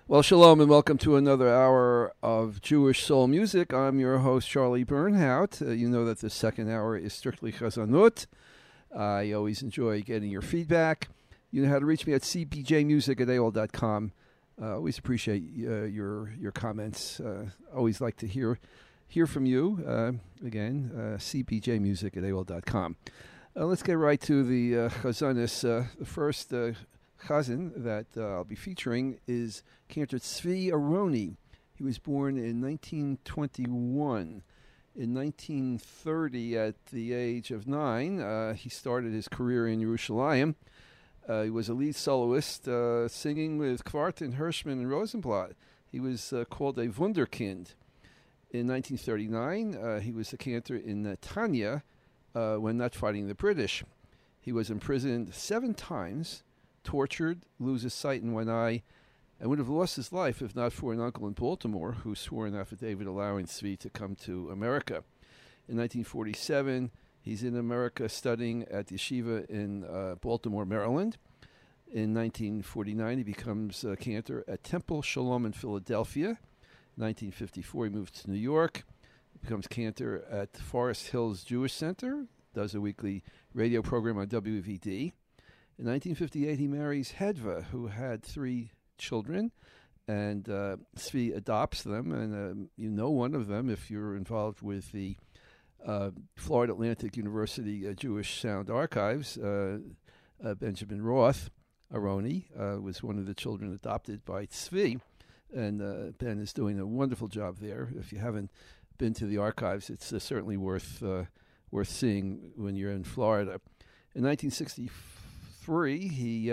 Well, shalom and welcome to another hour of Jewish soul music. I'm your host, Charlie Bernhout. You know that the second hour is strictly Chazanut. I always enjoy getting your feedback. You know how to reach me at cbjmusic@aol.com. Always appreciate your comments. Always like to hear from you. Again, cbjmusic@aol.com. Let's get right to the Chazanis. The first Chazan that I'll be featuring is Cantor Tzvi Aroni. He was born in 1921. In 1930, at the age of 9, he started his career in Yerushalayim. He was a lead soloist, singing with Kvartin, Hirschman, and Rosenblatt. He was called a Wunderkind. In 1939, he was a cantor in Tanya when not fighting the British. He was imprisoned 7 times, tortured, loses sight in one eye, and would have lost his life if not for an uncle in Baltimore who swore an affidavit allowing Tzvi to come to America. In 1947, he's in America studying at yeshiva in Baltimore, Maryland. In 1949, he becomes a cantor at Temple Shalom in Philadelphia. In 1954, he moves to New York, becomes cantor at Forest Hills Jewish Center, does a weekly radio program on WVD. In 1958, he marries Hedva, who had 3 children, and Tzvi adopts them, and you know one of them if you're involved with the Florida Atlantic University Jewish Sound Archives. Benjamin Roth Aroni was one of the children adopted by Tzvi, and Ben is doing a wonderful job there. If you haven't been to the archives, it's certainly worth seeing when you're in Florida. In 1963, he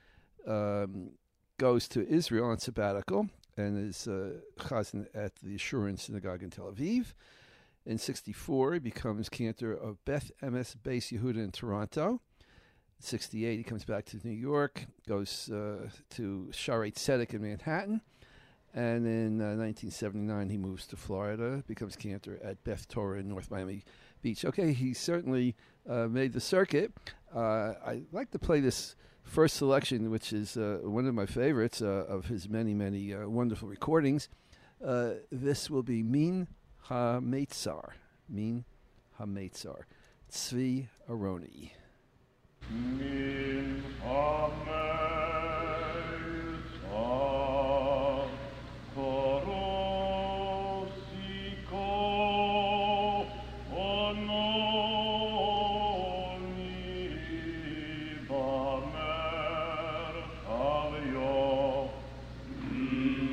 goes to Israel on sabbatical and is chazan at the Assurance Synagogue in Tel Aviv. In 1964, he becomes cantor of Beth Emes Beis Yehuda in Toronto. In 1968, he comes back to New York, goes to Shaarei Tzedek in Manhattan. And in 1979, he moves to Florida, becomes cantor at Beth Torah in North Miami Beach. Okay, he certainly made the circuit. I'd like to play this first selection, which is one of my favorites of his many, many wonderful recordings. This will be Min HaMeitzar. Min HaMeitzar. Tzvi Aroni. Min HaMeitzar Korosiko Ononi Bamer Avyo Min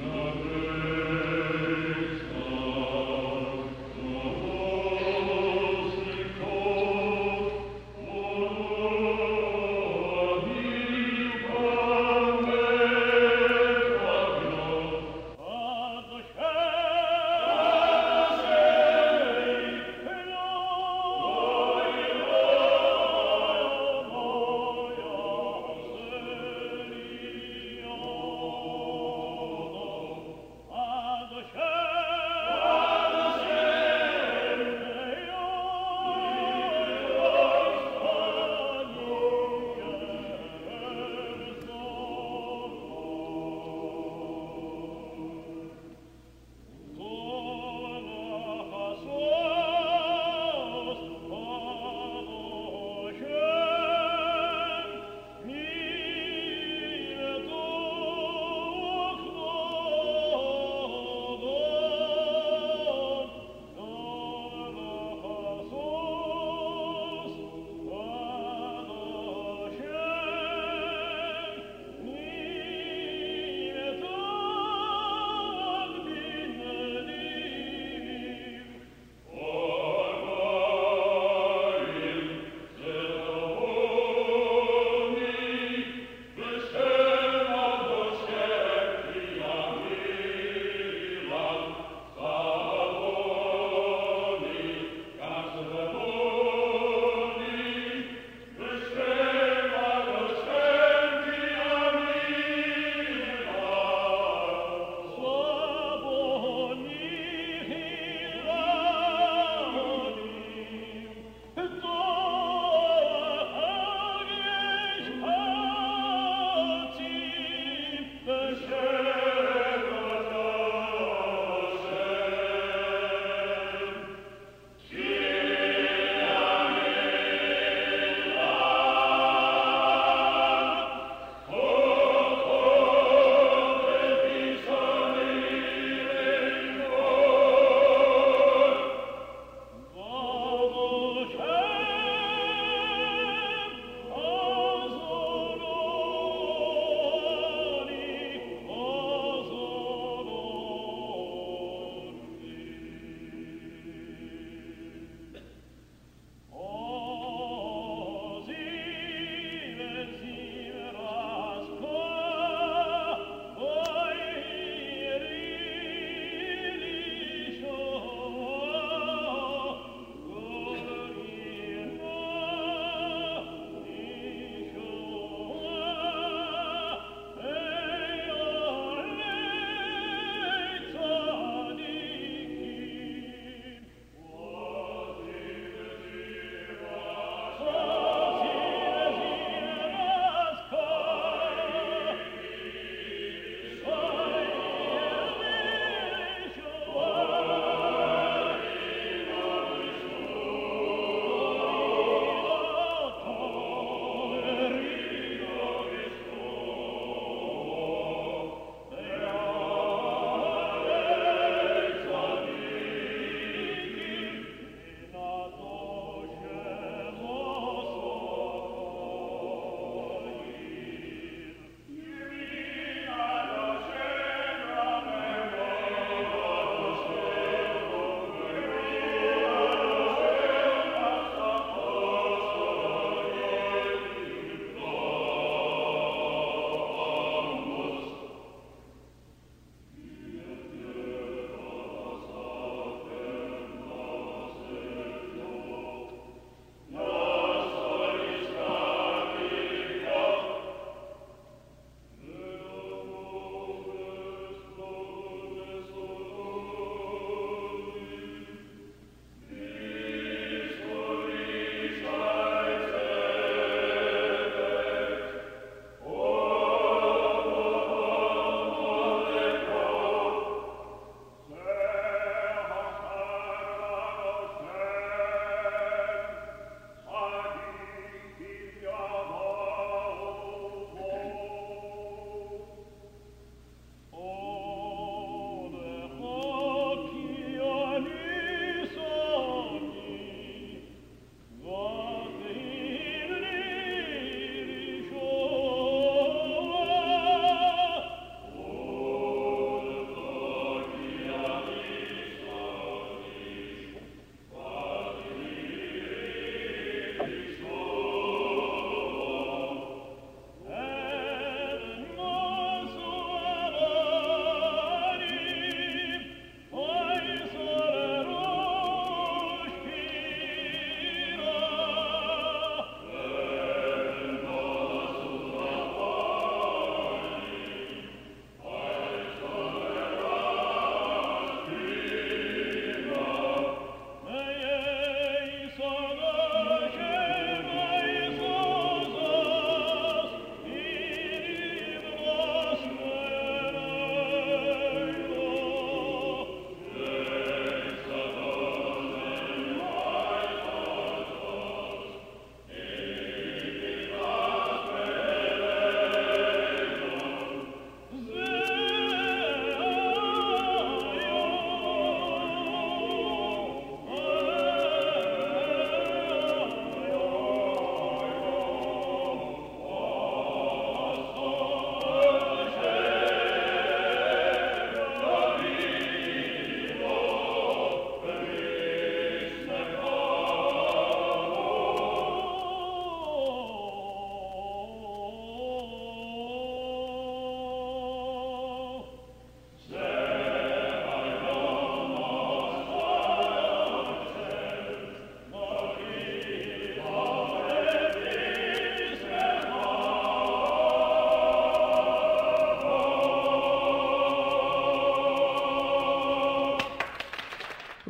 HaMeitzar Korosiko Ononi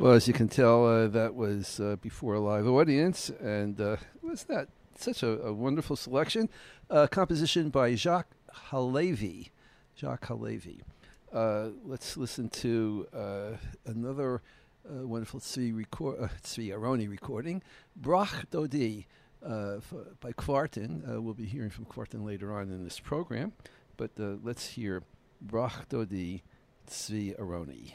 Well, as you can tell, that was before a live audience, and was that such a wonderful selection? Composition by Jacques Halevi. Jacques Halevi. Let's listen to another wonderful Tzvi Aroni recording, Brach Dodi, by Kvartin. We'll be hearing from Kvartin later on in this program, but let's hear Brach Dodi, Tzvi Aroni.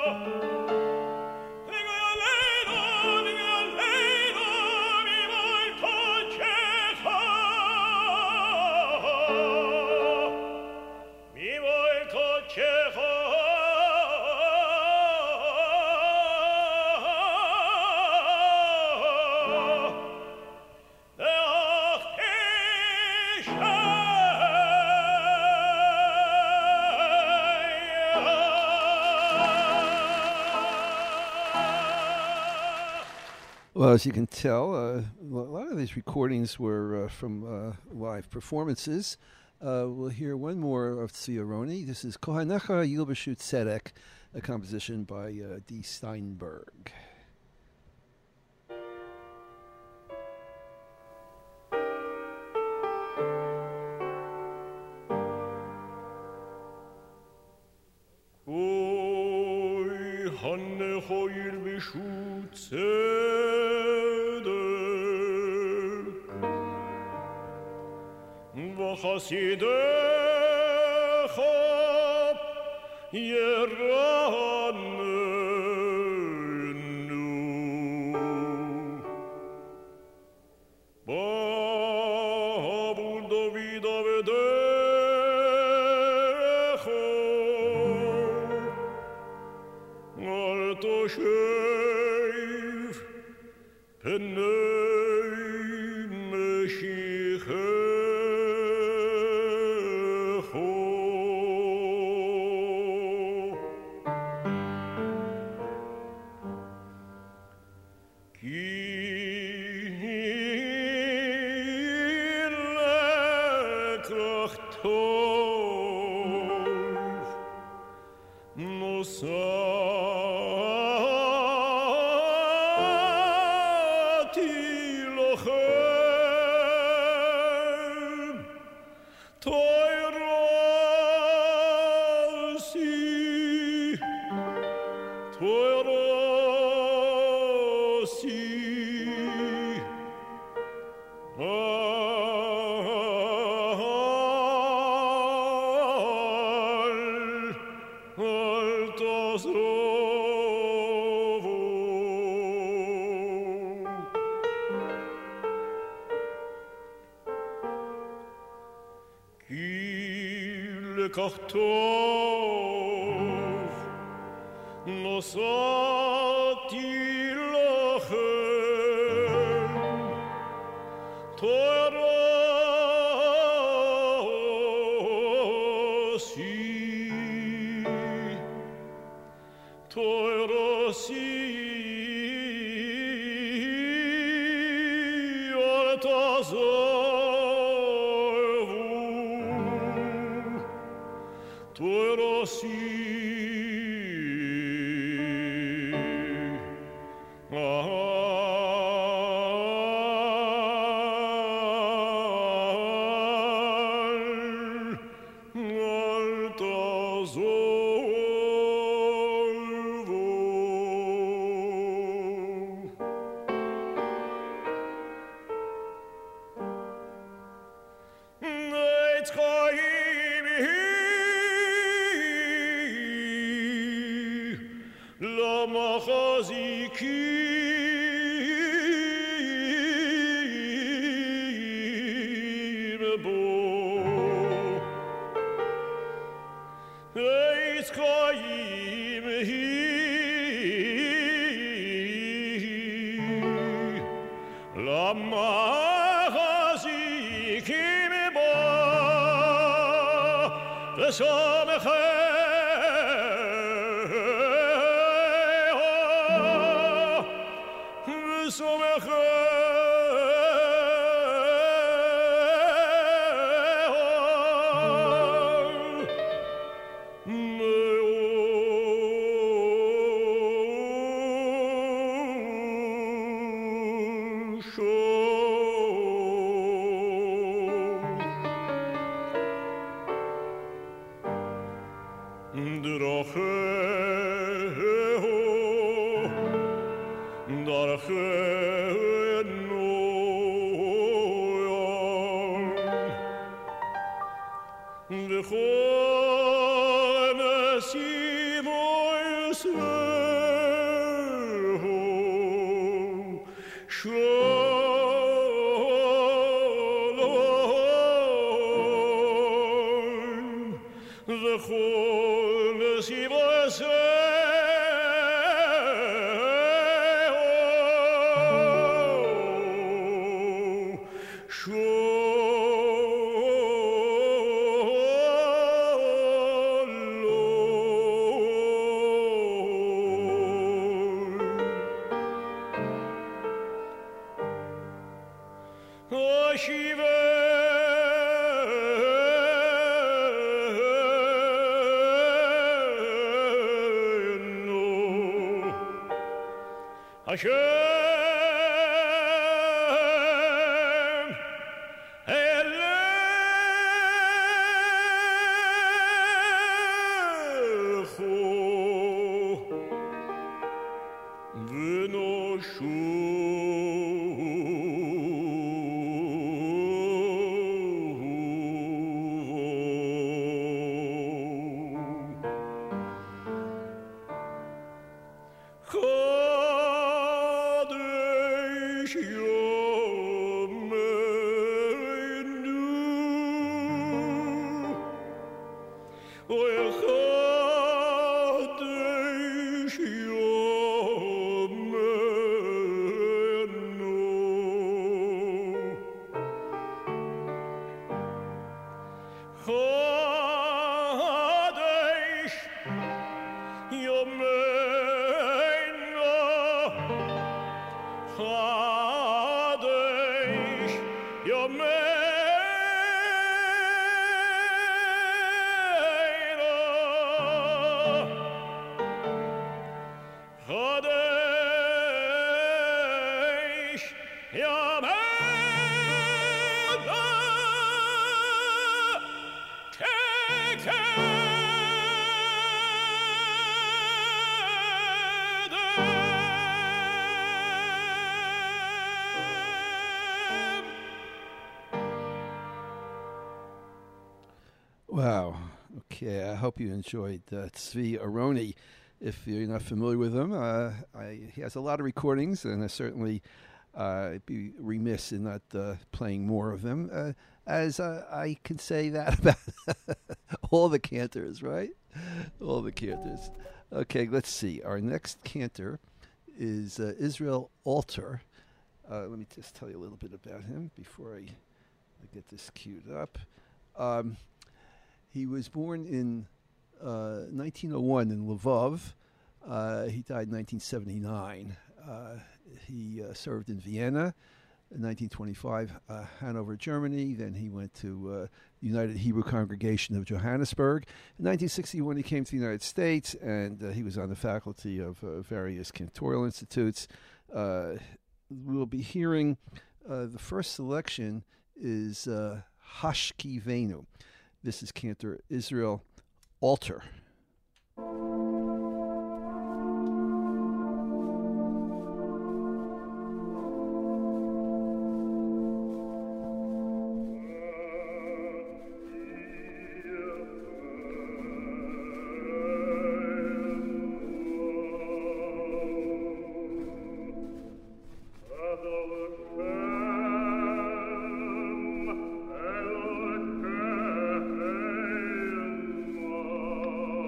Well, as you can tell, a lot of these recordings were from live performances. We'll hear one more of Tzvi Aroni. This is Kohanecha Yilbashu Tzedek, a composition by D. Steinberg. Chasidecha yeranenu Babul David avedecho Al toshev penei meshiche Kachtov nosati lachem Torasi V'chol nesivoy Shalom, v'chol nesivaseo. Hashem Elechu Chodesh Yomeinu Chodesh Yomeinu Chodesh Yomeinu Chodesh Yomeinu Chodesh Yomeinu Wow. Okay, I hope you enjoyed Tzvi Aroni. If you're not familiar with him, he has a lot of recordings, and I certainly be remiss in not playing more of them, as I can say that about all the cantors, right? All the cantors. Okay, let's see. Our next cantor is Israel Alter. Let me just tell you a little bit about him before I get this queued up. He was born in 1901 in Lvov. He died in 1979. He served in Vienna in 1925, Hanover, Germany. Then he went to United Hebrew Congregation of Johannesburg. In 1961, he came to the United States, and he was on the faculty of various cantorial institutes. We'll be hearing the first selection is Hashki Venu. This is cantor Israel Alter. Elohim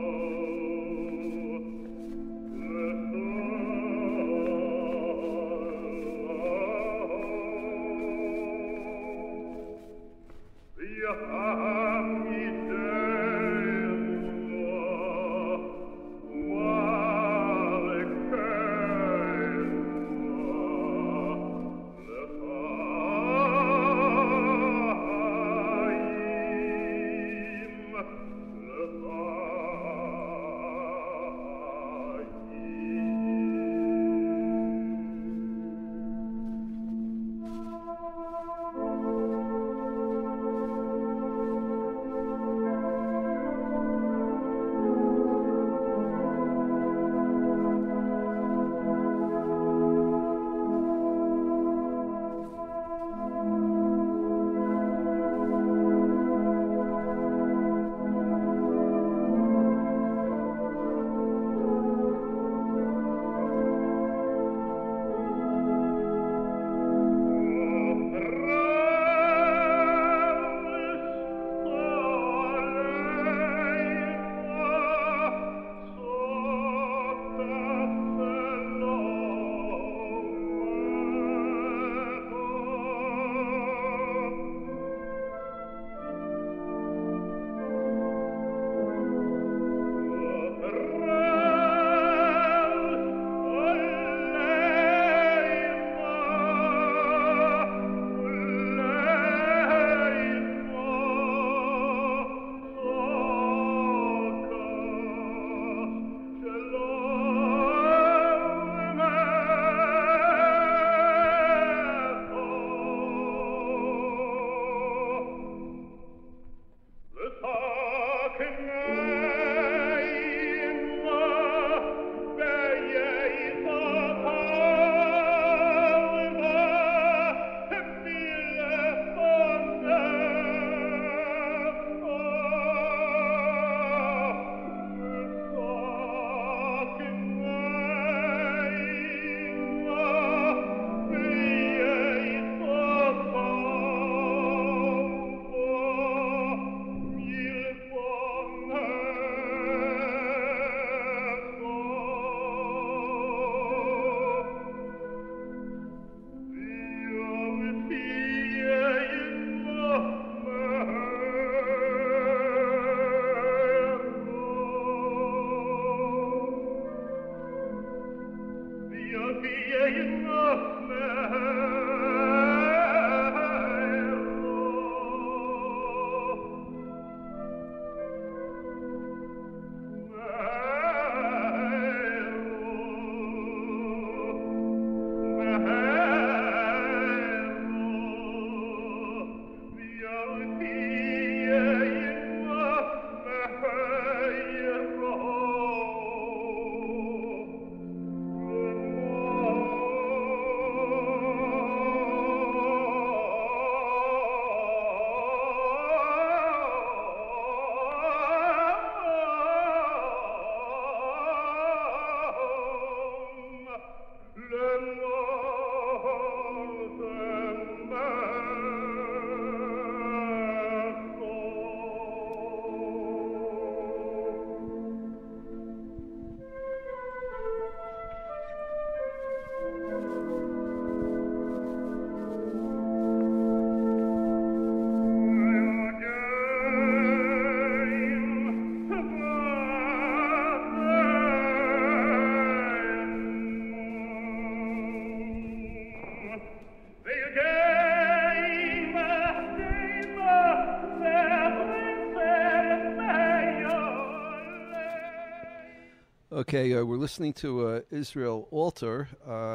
Okay, we're listening to Israel Alter.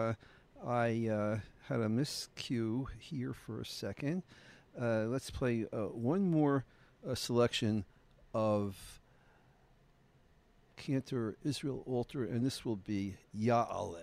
I had a miscue here for a second. Let's play one more selection of Cantor Israel Alter, and this will be Ya'aleh.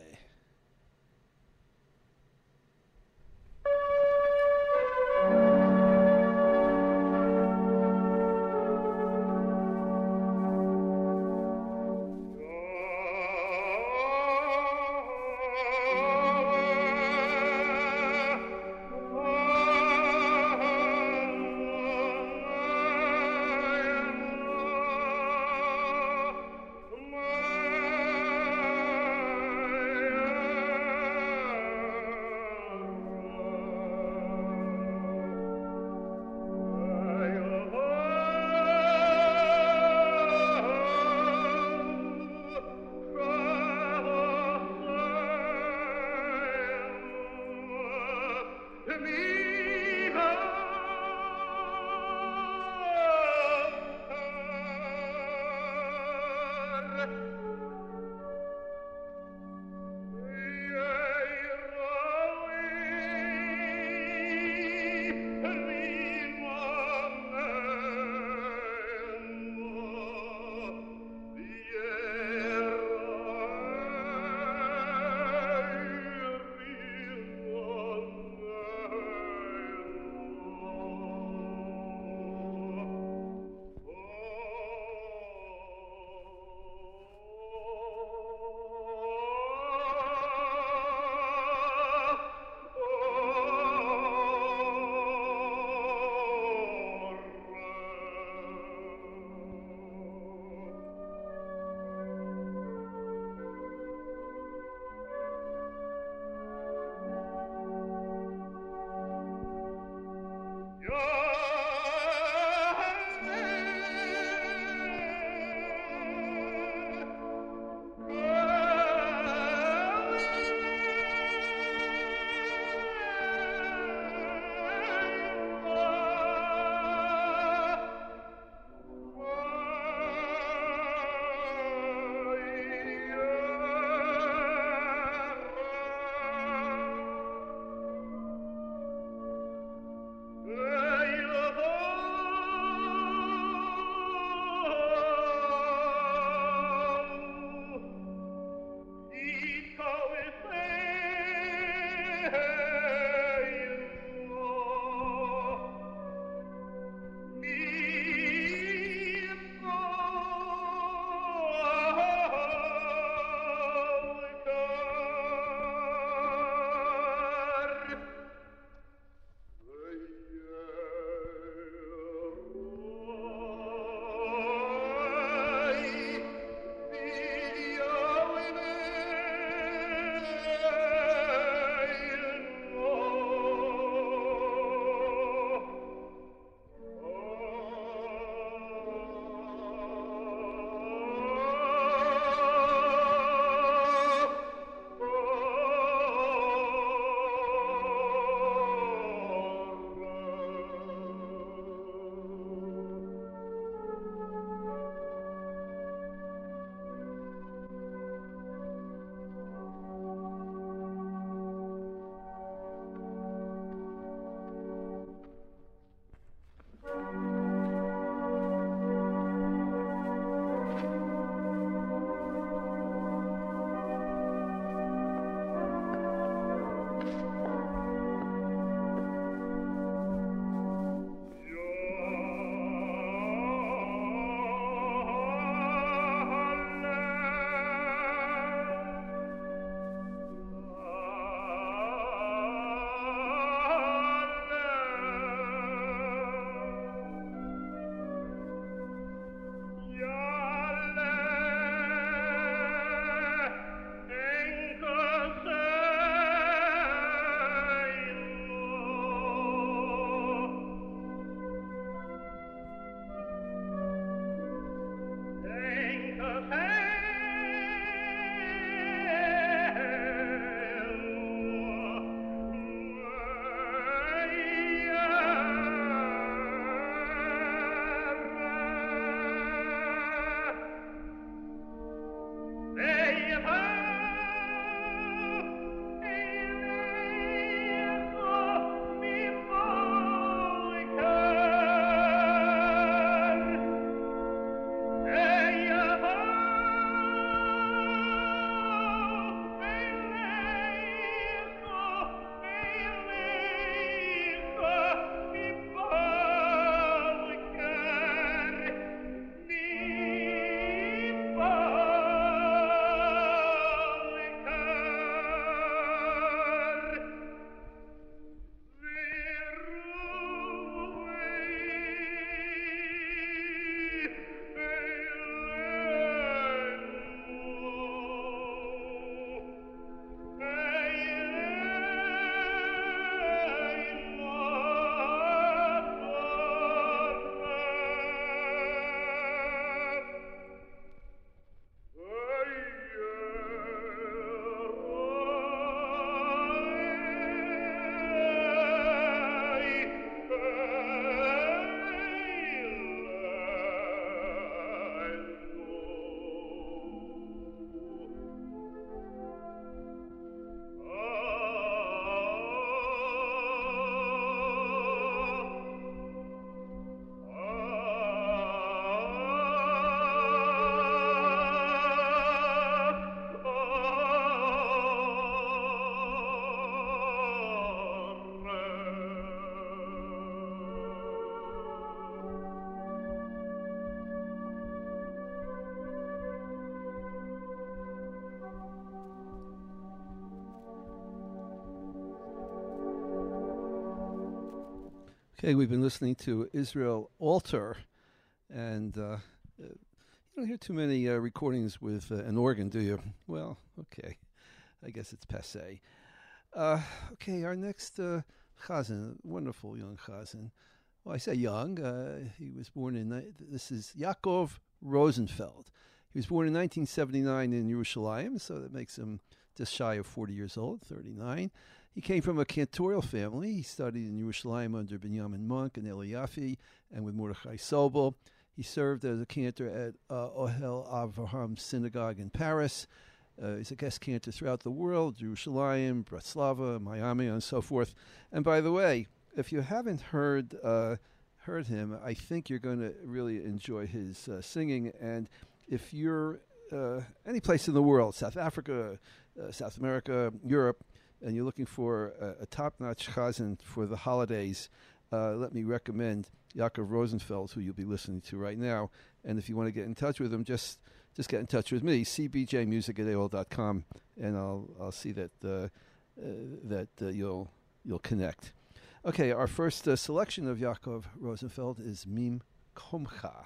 Okay, we've been listening to Israel Alter, and you don't hear too many recordings with an organ, do you? Well, okay, I guess it's passé. Okay, our next chazan, wonderful young chazan. Well, I say young. He was born this is Yaakov Rosenfeld. He was born in 1979 in Yerushalayim, so that makes him just shy of 40 years old, 39. He came from a cantorial family. He studied in Yerushalayim under Benjamin Monk and Eli Yaffe and with Mordechai Sobel. He served as a cantor at Ohel Avraham Synagogue in Paris. He's a guest cantor throughout the world, Yerushalayim, Bratislava, Miami, and so forth. And by the way, if you haven't heard him, I think you're going to really enjoy his singing. And if you're any place in the world, South Africa, South America, Europe, and you're looking for a top-notch chazan for the holidays, let me recommend Yaakov Rosenfeld, who you'll be listening to right now. And if you want to get in touch with him, just get in touch with me, cbjmusic@aol.com, and I'll see that you'll connect. Okay, our first selection of Yaakov Rosenfeld is Mim Komcha.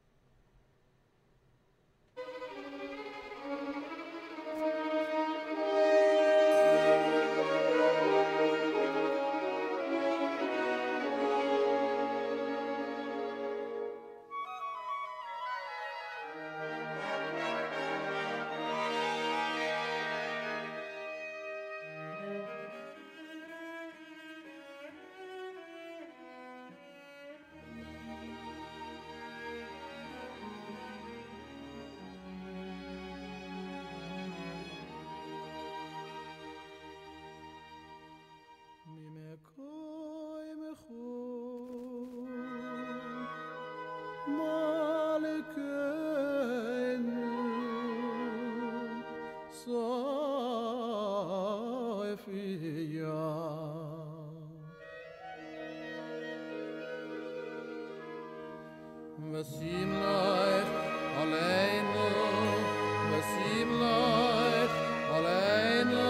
Vesim lech aleinu, vesim lech aleinu.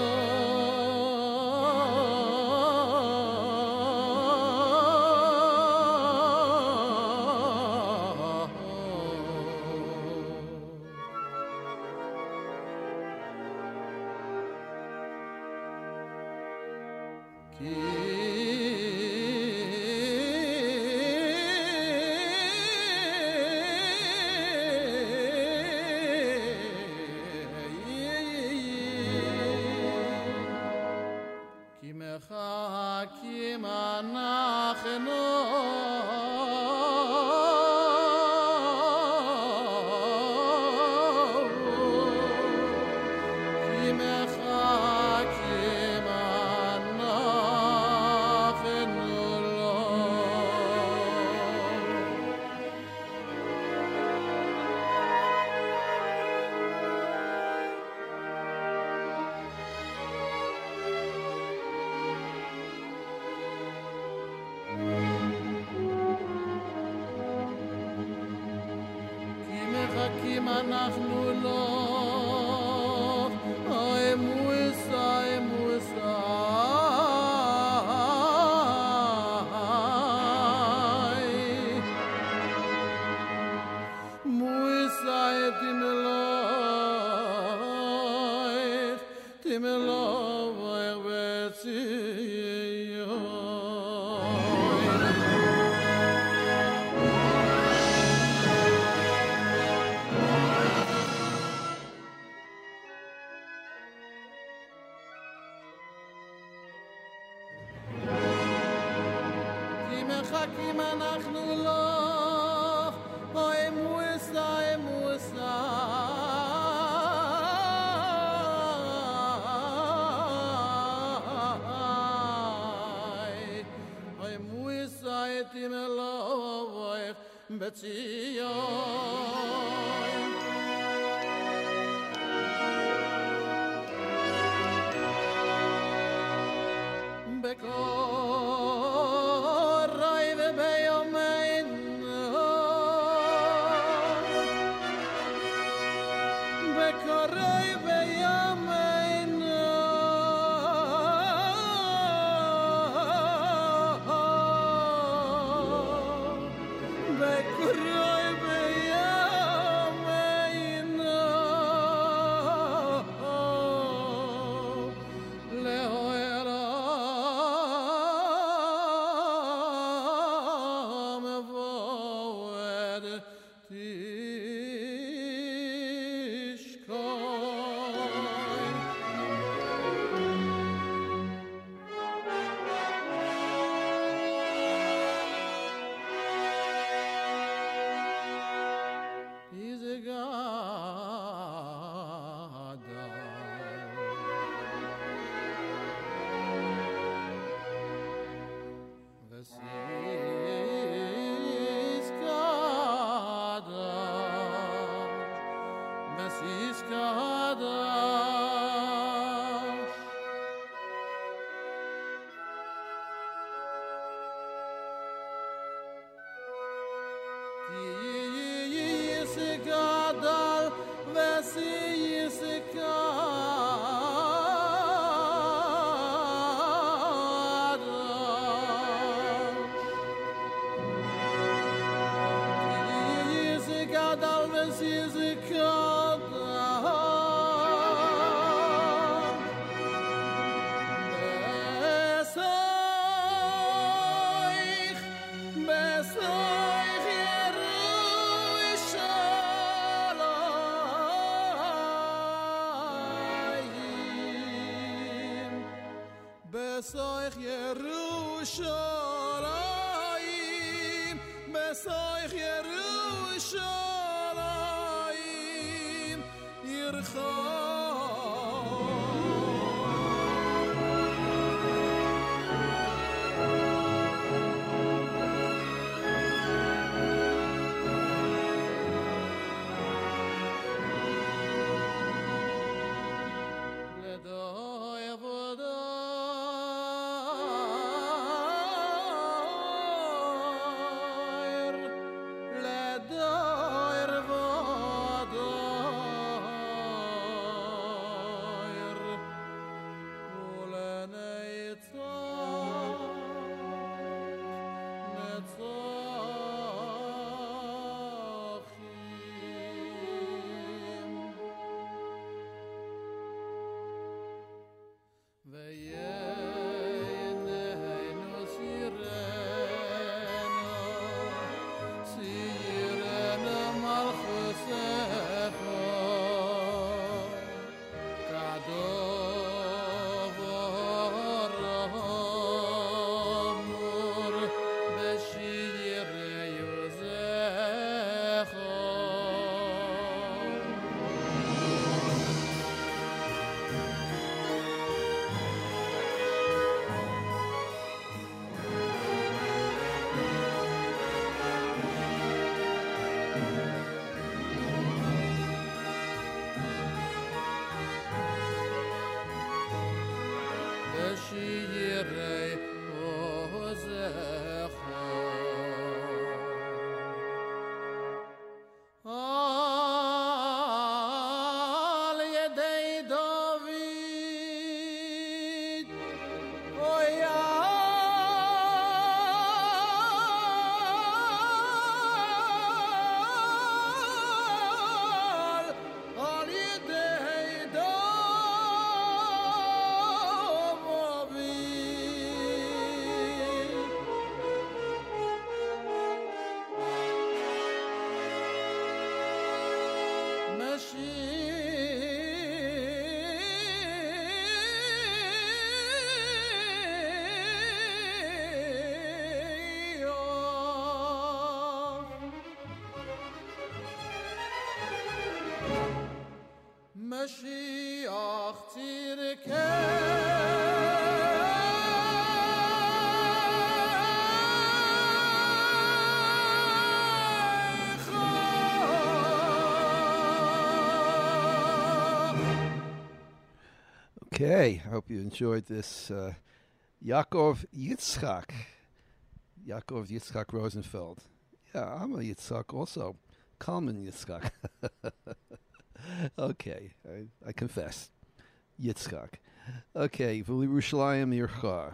besoich Yerushalayim, besoich Yerushalayim, Yircha. Mashiach Okay, I hope you enjoyed this. Yaakov Yitzchak. Yaakov Yitzchak Rosenfeld. Yeah, I'm a Yitzchak also. Kalman Yitzchak. Okay, I confess. Yitzchak. Okay, V'Yerushalayim Yircha.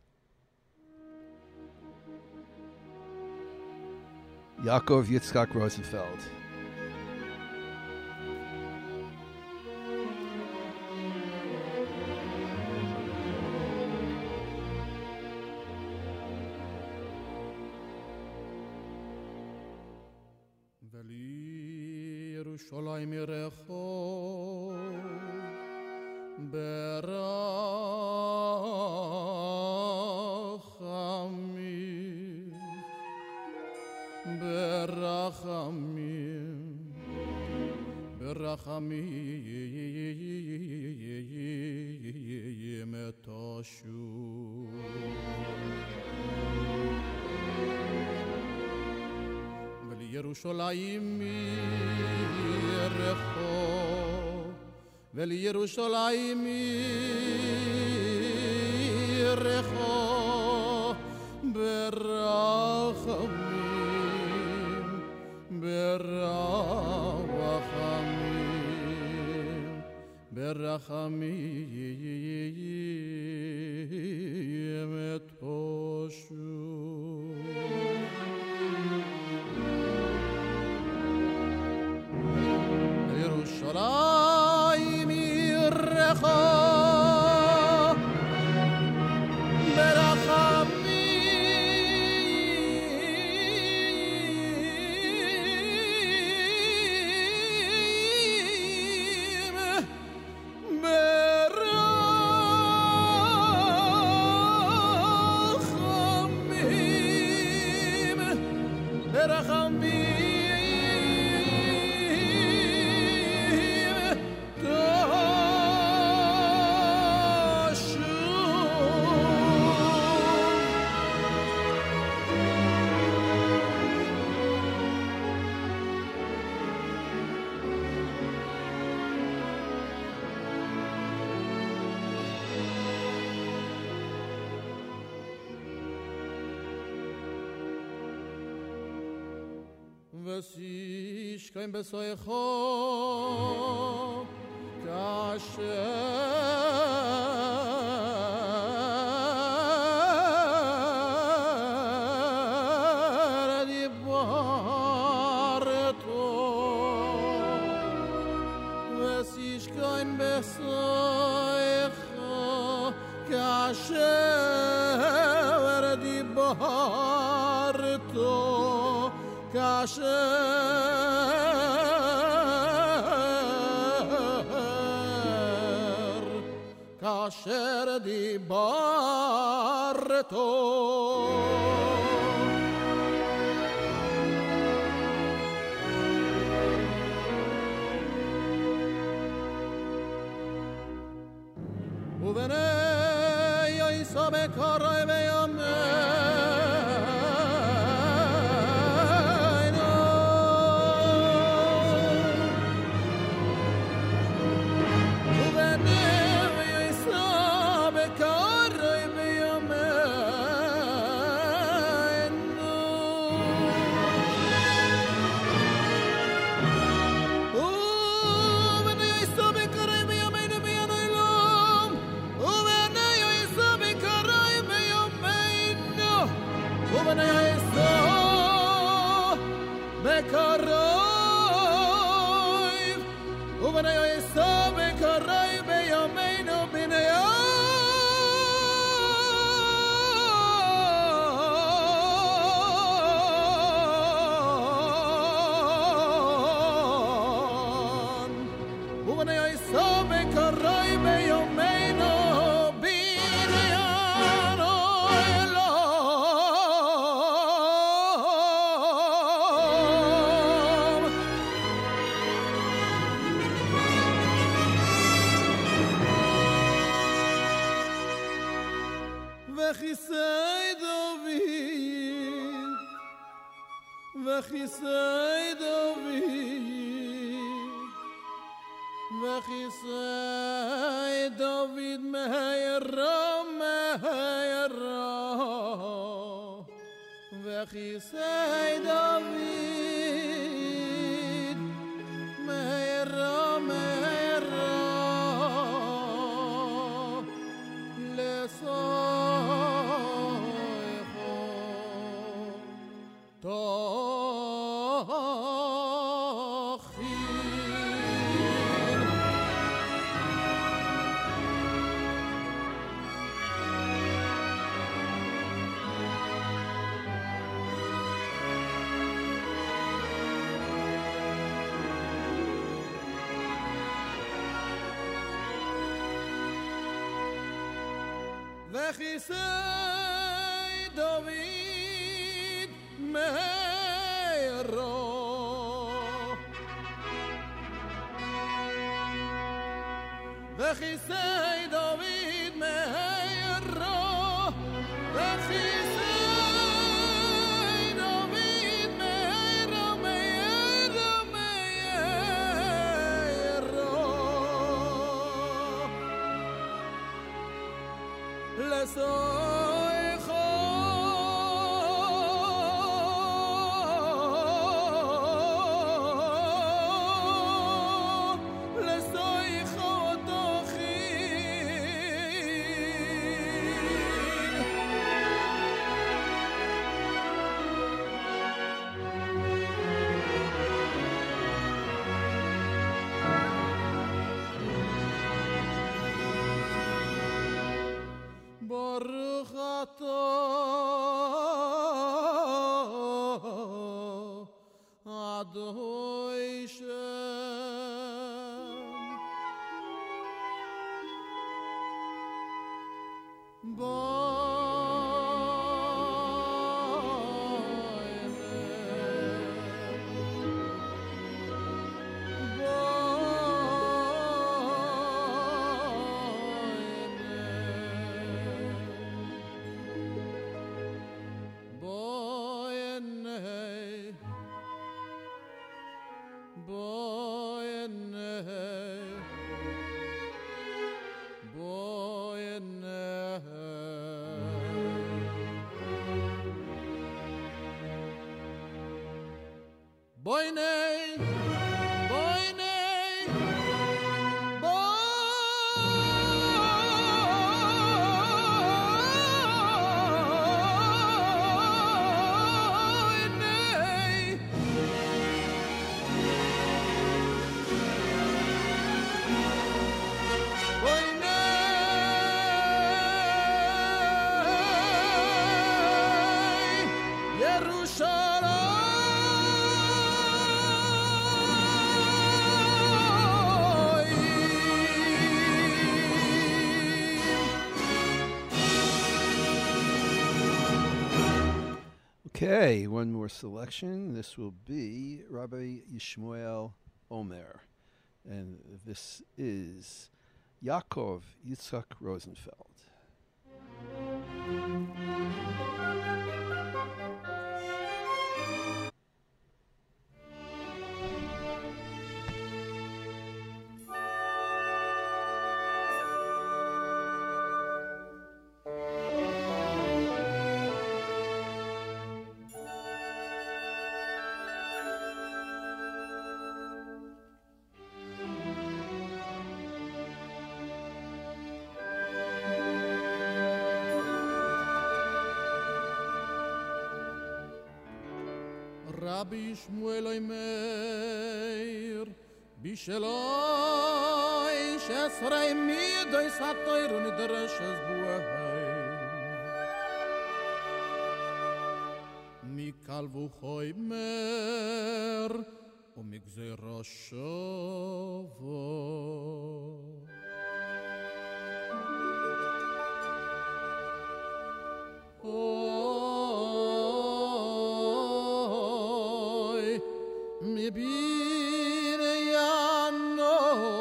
Yaakov Yitzchak Rosenfeld. Yerushalayim Yerecho berachamim etoshu Yerushalayim Yerecho Yerushalayim Yerecho berachamim berachamim etoshu Yerushalayim Yerecho berachamim וסיש kein besoicho kasher di barto וסיש kein besoicho kasher di barto kasher di barto uvene yoisa bekaray beyame וכיסא דוד מהרה וכיסא דוד מהרה וכיסא דוד מהרה וכיסא דוד מהרה וכיסא דוד מהרה לסויכו ברוך אתה אדוני שם באמונה Okay, one more selection. This will be Rabbi Yishmael Omer. And this is Yaakov Yitzhak Rosenfeld. רבי שמואל אומר בשלוי שעשרה מידוי סתויר ונדרש אז בוהים מקל וחוי מר ומגזרה שובו mi bine yano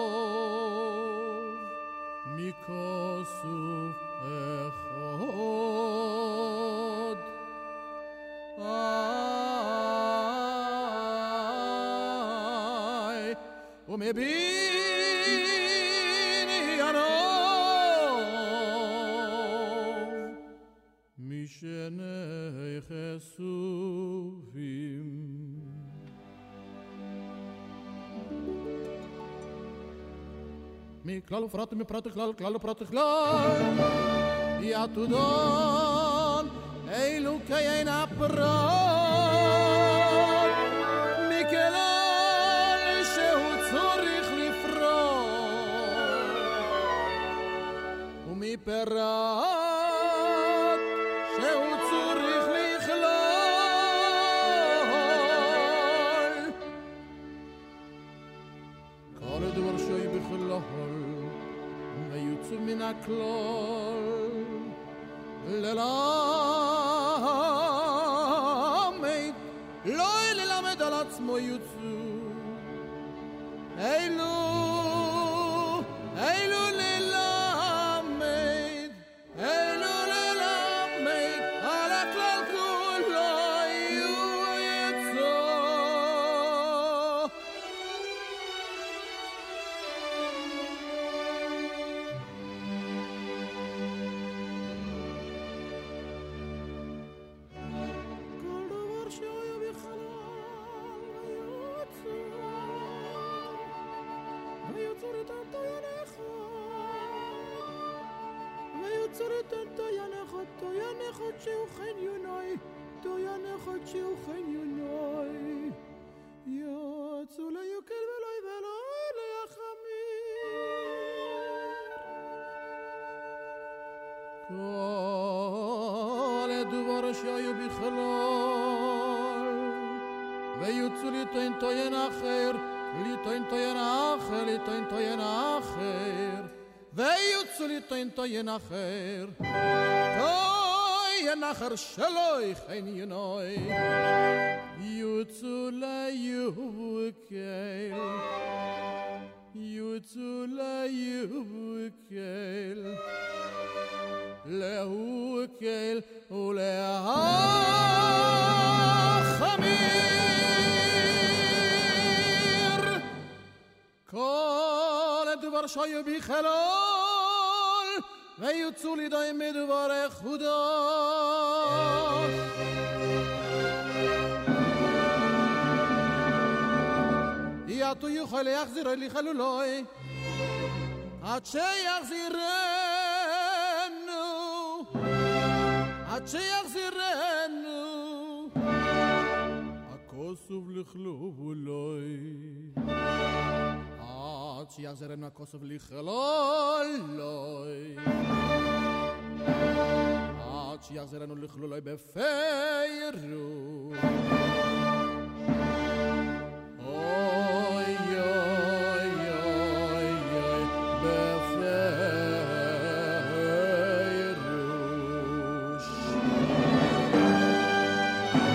mi kosu echod ay o mi bine yano mi shenei chesuvim mi klal ופרט מפרט כלל כלל ופרט כלל יתודון אלוקי אין הפרט מכלל שהוא צריך לפרט ומפרט שהוא צריך לכלול כל דבר שוי בכלל ויוצא מן הכלל ללמד לא ללמד על עצמו יוצא אילו ללמד על הכלל כולו יוצא כל הדבר שהיו בכלל ויוצאו ליטוין טוין אחר ליטוין טוין אחר ליטוין טוין אחר ויוצאו ליטוין טוין אחר טוין אחר שלא יכן ינוי יוצאו ליובקל יוצאו ליובקל להוקל ולהחמיר כל הדבר שהיו בכלל ויוצאו לידי מדבר חודש יתו יוכל להחזיר לי חלולוי עד שיחזירנו עד שיחזירנו הכוסף לכלוב אולי עד שיחזירנו הכוסף לכלולוי עד שיחזירנו לכלולוי בפיירו אוי אוי אוי אוי בפיירוש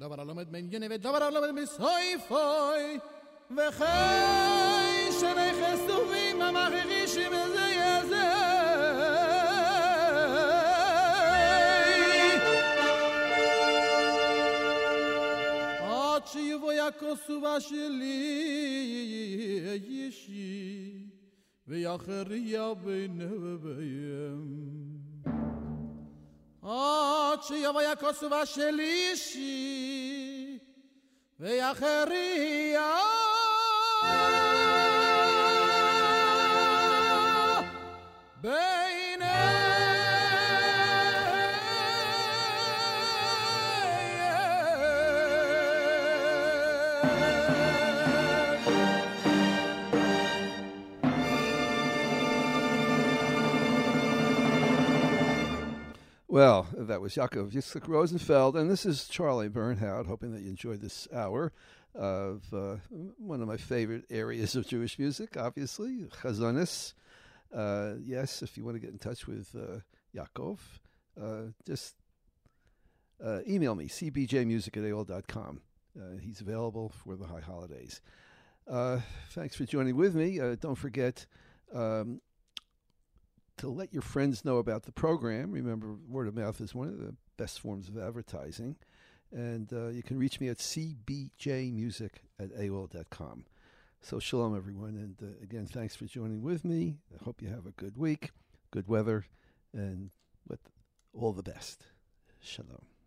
דבר הלומד מנייני ודבר הלומד מסויפוי וחי שני חסובים המחרישים זה יזה עד שיבוא הכוסובה שלי ישי ויחריה בין נביים עד שיבוא הכוסובה שלי ישי ויחריה בין Well, that was Yaakov Yitzchak Rosenfeld, and this is Charlie Bernhout, hoping that you enjoyed this hour of one of my favorite areas of Jewish music, obviously, Chazonis. Yes, if you want to get in touch with Yaakov, just email me, cbjmusic@aol.com. He's available for the high holidays. Thanks for joining with me. Don't forget to let your friends know about the program. Remember, word of mouth is one of the best forms of advertising. And you can reach me at cbjmusic@aol.com. So shalom, everyone. And again, thanks for joining with me. I hope you have a good week, good weather, and all the best. Shalom.